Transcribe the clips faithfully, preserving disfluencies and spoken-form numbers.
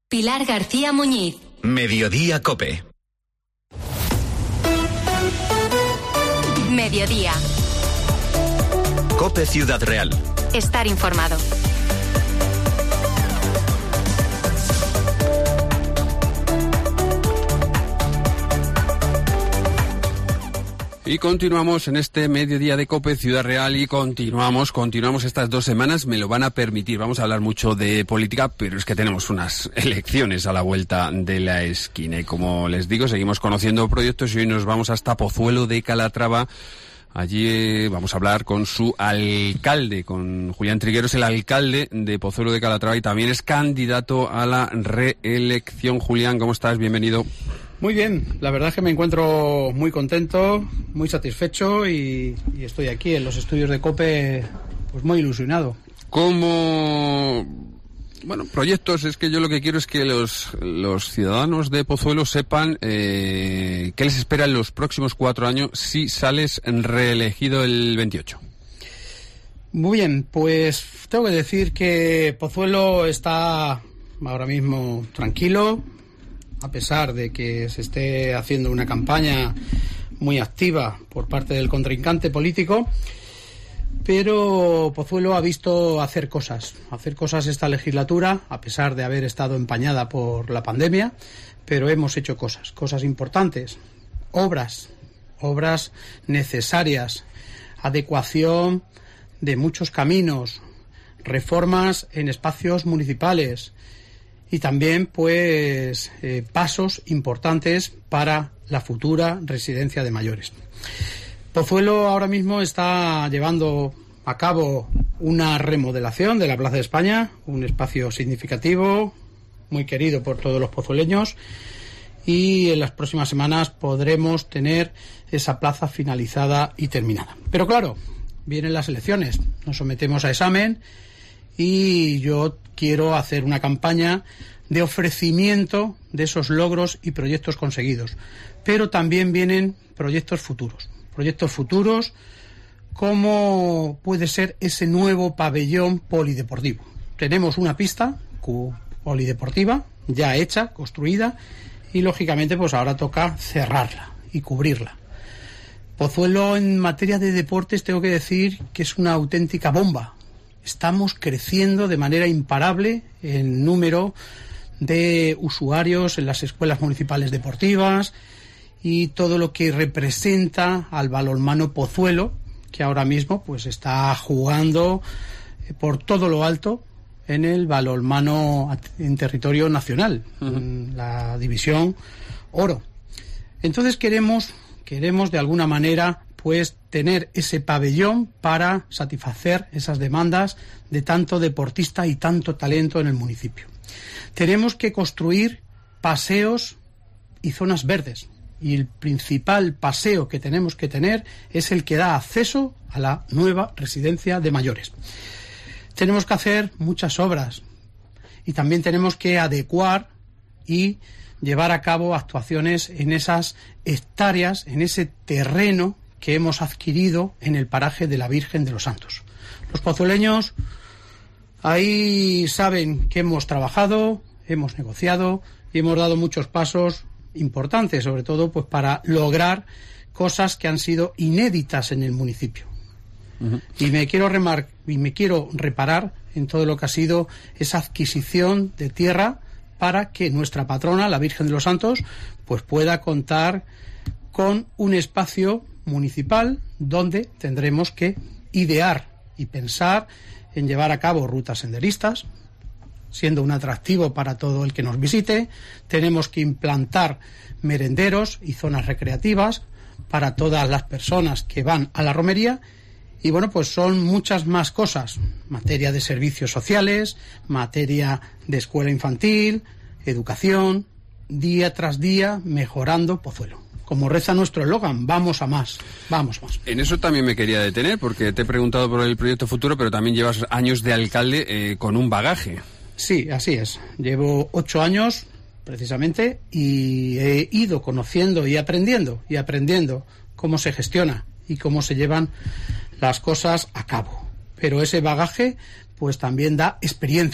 Pilar García Muñiz. Mediodía COPE. Mediodía. COPE Ciudad Real. Estar informado. Y continuamos en este mediodía de COPE Ciudad Real y continuamos, continuamos estas dos semanas, me lo van a permitir. Vamos a hablar mucho de política, pero es que tenemos unas elecciones a la vuelta de la esquina. Y como les digo, seguimos conociendo proyectos y hoy nos vamos hasta Pozuelo de Calatrava. Allí eh, vamos a hablar con su alcalde, con Julián Trigueros, el alcalde de Pozuelo de Calatrava y también es candidato a la reelección. Julián, ¿cómo estás? Bienvenido. Muy bien, la verdad es que me encuentro muy contento, muy satisfecho y, y estoy aquí en los estudios de COPE pues muy ilusionado. ¿Cómo...? Bueno, proyectos, es que yo lo que quiero es que los, los ciudadanos de Pozuelo sepan eh, qué les espera en los próximos cuatro años si sales reelegido el veintiocho. Muy bien, pues tengo que decir que Pozuelo está ahora mismo tranquilo, a pesar de que se esté haciendo una campaña muy activa por parte del contrincante político, pero Pozuelo ha visto hacer cosas, hacer cosas esta legislatura, a pesar de haber estado empañada por la pandemia, pero hemos hecho cosas, cosas importantes, obras, obras necesarias, adecuación de muchos caminos, reformas en espacios municipales, y también, pues, eh, pasos importantes para la futura residencia de mayores. Pozuelo ahora mismo está llevando a cabo una remodelación de la Plaza de España, un espacio significativo, muy querido por todos los pozueleños, y en las próximas semanas podremos tener esa plaza finalizada y terminada. Pero claro, vienen las elecciones, nos sometemos a examen y yo quiero hacer una campaña de ofrecimiento de esos logros y proyectos conseguidos. Pero también vienen proyectos futuros. Proyectos futuros como puede ser ese nuevo pabellón polideportivo. Tenemos una pista polideportiva ya hecha, construida, y lógicamente pues ahora toca cerrarla y cubrirla. Pozuelo en materia de deportes tengo que decir que es una auténtica bomba. Estamos creciendo de manera imparable en número de usuarios en las escuelas municipales deportivas y todo lo que representa al balonmano Pozuelo, que ahora mismo pues está jugando por todo lo alto en el balonmano en territorio nacional, uh-huh. en la división oro. Entonces queremos, queremos de alguna manera pues tener ese pabellón para satisfacer esas demandas de tanto deportista y tanto talento en el municipio. Tenemos que construir paseos y zonas verdes, y el principal paseo que tenemos que tener es el que da acceso a la nueva residencia de mayores. Tenemos que hacer muchas obras y también tenemos que adecuar y llevar a cabo actuaciones en esas hectáreas, en ese terreno que hemos adquirido en el paraje de la Virgen de los Santos. Los pozueleños ahí saben que hemos trabajado, hemos negociado y hemos dado muchos pasos importantes, sobre todo pues para lograr cosas que han sido inéditas en el municipio. Uh-huh. Y me quiero remar- y me quiero reparar en todo lo que ha sido esa adquisición de tierra para que nuestra patrona, la Virgen de los Santos, pues pueda contar con un espacio municipal donde tendremos que idear y pensar en llevar a cabo rutas senderistas, siendo un atractivo para todo el que nos visite. Tenemos que implantar merenderos y zonas recreativas para todas las personas que van a la romería. Y bueno, pues son muchas más cosas, materia de servicios sociales, materia de escuela infantil, educación, día tras día mejorando Pozuelo. Como reza nuestro eslogan, vamos a más, vamos a más. En eso también me quería detener, porque te he preguntado por el proyecto futuro, pero también llevas años de alcalde eh, con un bagaje. Sí, así es. Llevo ocho años, precisamente, y he ido conociendo y aprendiendo, y aprendiendo cómo se gestiona y cómo se llevan las cosas a cabo. Pero ese bagaje, pues también da experiencia,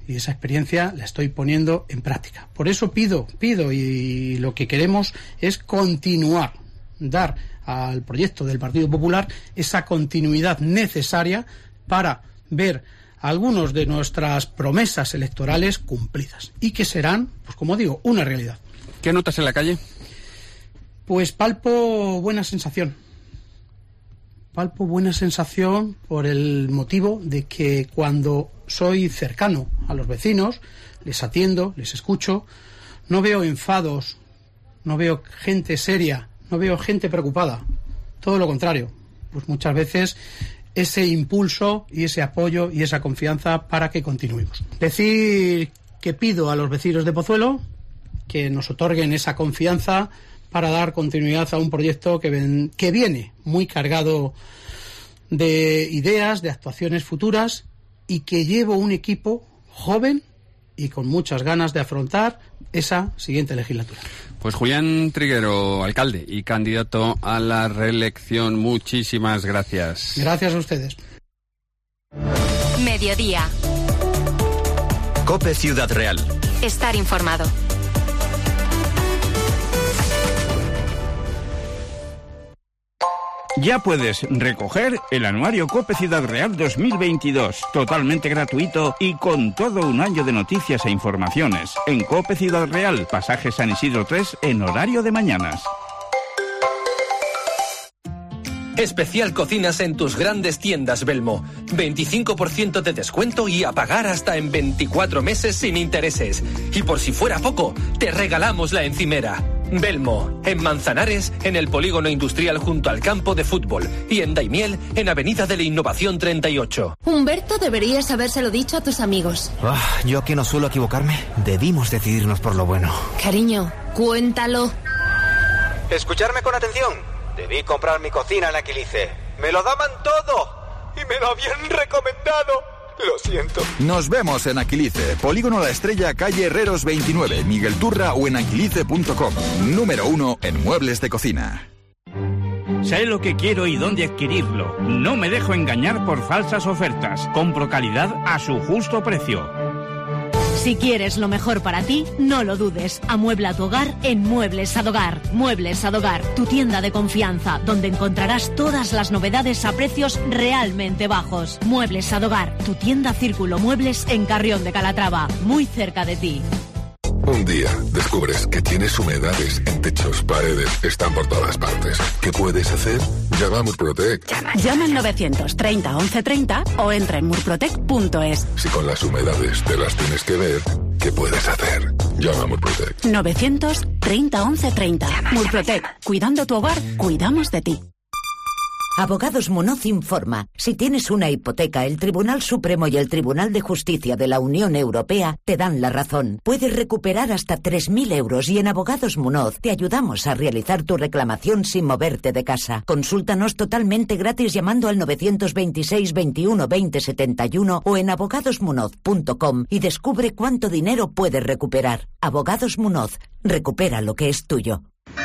y esa experiencia la estoy poniendo en práctica. Por eso pido, pido y lo que queremos es continuar, dar al proyecto del Partido Popular esa continuidad necesaria para ver algunas de nuestras promesas electorales cumplidas y que serán, pues como digo, una realidad. ¿Qué notas en la calle? Pues palpo buena sensación. Palpo buena sensación por el motivo de que cuando soy cercano a los vecinos, les atiendo, les escucho, no veo enfados, no veo gente seria, no veo gente preocupada. Todo lo contrario. Pues muchas veces ese impulso y ese apoyo y esa confianza para que continuemos. Decir que pido a los vecinos de Pozuelo que nos otorguen esa confianza para dar continuidad a un proyecto que, ven, que viene muy cargado de ideas, de actuaciones futuras y que llevo un equipo joven y con muchas ganas de afrontar esa siguiente legislatura. Pues Julián Triguero, alcalde y candidato a la reelección, muchísimas gracias. Gracias a ustedes. Mediodía. COPE Ciudad Real. Estar informado. Ya puedes recoger el anuario COPE Ciudad Real dos mil veintidós, totalmente gratuito y con todo un año de noticias e informaciones. En COPE Ciudad Real, pasaje San Isidro tres, en horario de mañanas. Especial cocinas en tus grandes tiendas Belmo. veinticinco por ciento de descuento y a pagar hasta en veinticuatro meses sin intereses. Y por si fuera poco, te regalamos la encimera. Belmo, en Manzanares, en el polígono industrial junto al campo de fútbol, y en Daimiel, en Avenida de la Innovación treinta y ocho. Humberto, deberías habérselo dicho a tus amigos. Ah, yo que no suelo equivocarme, debimos decidirnos por lo bueno. Cariño, cuéntalo. Escucharme con atención. Debí comprar mi cocina en Aquilice. Me lo daban todo y me lo habían recomendado. Lo siento. Nos vemos en Aquilice, Polígono La Estrella, calle Herreros veintinueve, Miguel Turra o en aquilice punto com. Número uno en muebles de cocina. Sé lo que quiero y dónde adquirirlo. No me dejo engañar por falsas ofertas. Compro calidad a su justo precio. Si quieres lo mejor para ti, no lo dudes. Amuebla tu hogar en Muebles Adogar. Muebles Adogar, tu tienda de confianza, donde encontrarás todas las novedades a precios realmente bajos. Muebles Adogar, tu tienda Círculo Muebles en Carrión de Calatrava, muy cerca de ti. Un día descubres que tienes humedades en techos, paredes, están por todas partes. ¿Qué puedes hacer? Llama a Murprotec. Llama, llama al novecientos treinta once treinta o entra en murprotec punto es. Si con las humedades te las tienes que ver, ¿qué puedes hacer? Llama a Murprotec. novecientos treinta once treinta. Murprotec. Cuidando tu hogar, cuidamos de ti. Abogados Munoz informa. Si tienes una hipoteca, el Tribunal Supremo y el Tribunal de Justicia de la Unión Europea te dan la razón. Puedes recuperar hasta tres mil euros y en Abogados Munoz te ayudamos a realizar tu reclamación sin moverte de casa. Consúltanos totalmente gratis llamando al novecientos veintiséis veintiuno veinte setenta y uno o en abogados munoz punto com y descubre cuánto dinero puedes recuperar. Abogados Munoz. Recupera lo que es tuyo.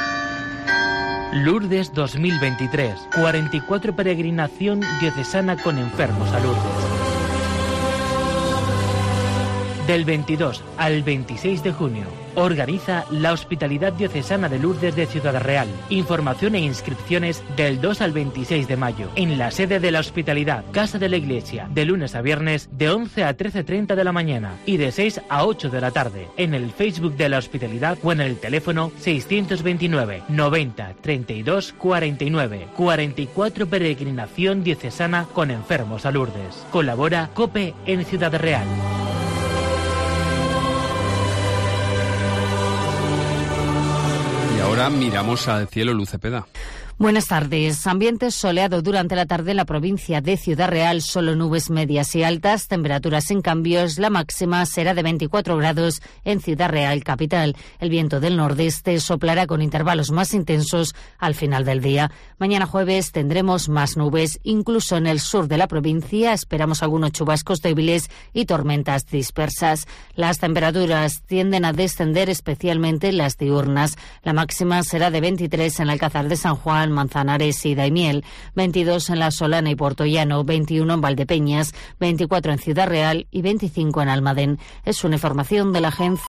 Lourdes dos mil veintitrés, cuarenta y cuatro peregrinación diocesana con enfermos a Lourdes. Del veintidós al veintiséis de junio, organiza la Hospitalidad Diocesana de Lourdes de Ciudad Real. Información e inscripciones del dos al veintiséis de mayo, en la sede de la Hospitalidad, Casa de la Iglesia, de lunes a viernes, de once a trece treinta de la mañana y de seis a ocho de la tarde, en el Facebook de la Hospitalidad o en el teléfono seiscientos veintinueve noventa treinta y dos cuarenta y nueve. cuarenta y cuatro peregrinación diocesana con enfermos a Lourdes. Colabora COPE en Ciudad Real. Ahora miramos al cielo, Luz Cepeda. Buenas tardes. Ambiente soleado durante la tarde en la provincia de Ciudad Real, solo nubes medias y altas, temperaturas sin cambios. La máxima será de veinticuatro grados en Ciudad Real capital. El viento del nordeste soplará con intervalos más intensos al final del día. Mañana jueves tendremos más nubes, incluso en el sur de la provincia. Esperamos algunos chubascos débiles y tormentas dispersas. Las temperaturas tienden a descender, especialmente las diurnas. La máxima será de veintitrés en Alcázar de San Juan, en Manzanares y Daimiel, veintidós en La Solana y Puertollano, veintiuno en Valdepeñas, veinticuatro en Ciudad Real y veinticinco en Almadén. Es una información de la agencia